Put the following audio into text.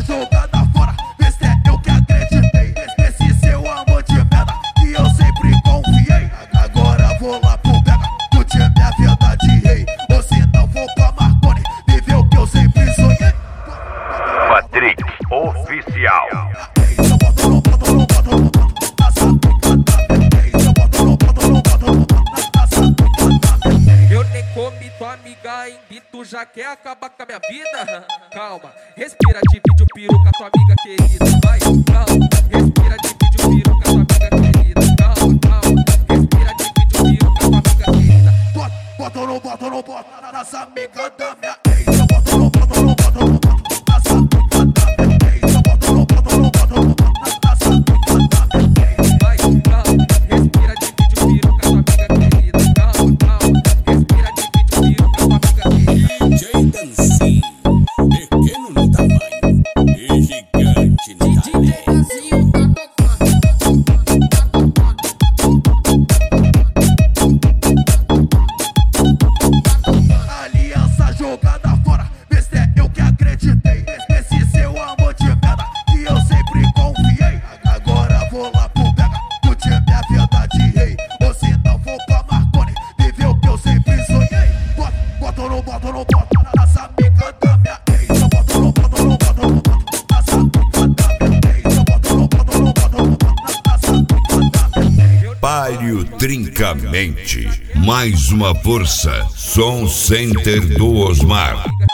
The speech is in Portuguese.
jogada fora, vê se é eu que acreditei. Esse seu amor de merda que eu sempre confiei. Agora vou lá pro Pega, curtir minha vida de rei. Ou se não for pra Marconi, viver o que eu sempre sonhei. Patrick Oficial. Eu nem comi tua amiga em tu já quer acabar com a minha vida? Calma, respira, divide o peru com a tua amiga querida. Vai, calma, respira, divide o peru com a tua amiga querida. Calma, calma, respira, divide o peru com a tua amiga querida. Bota ou não bota, não bota nessa amiga da minha ex. Bota ou não bota, não bota, não bota nessa amiga da minha ex. Bota ou não bota, não bota, não bota nessa amiga da minha ex. Vai, calma, respira, divide o peru com a tua amiga querida. Calma, calma, respira, divide o peru com a tua amiga querida. DJ Dancinho, pequeno no tamanho e gigante no talento. Aliança jogada fora, vê se é eu que acreditei. Esse seu amor de merda que eu sempre confiei. Agora vou lá pro Pega, curtir minha vida de rei. Ou se não for pra Marconi, viver o que eu sempre sonhei. Bota ou não bota, não bota nessa amiga da minha ex. Bota ou não bota, não bota, não bota nessa amiga da minha ex. Bota ou não bota, não bota, não bota nessa amiga da minha ex. Páreo Trincamente. Mais uma força. Som Center do Osmar.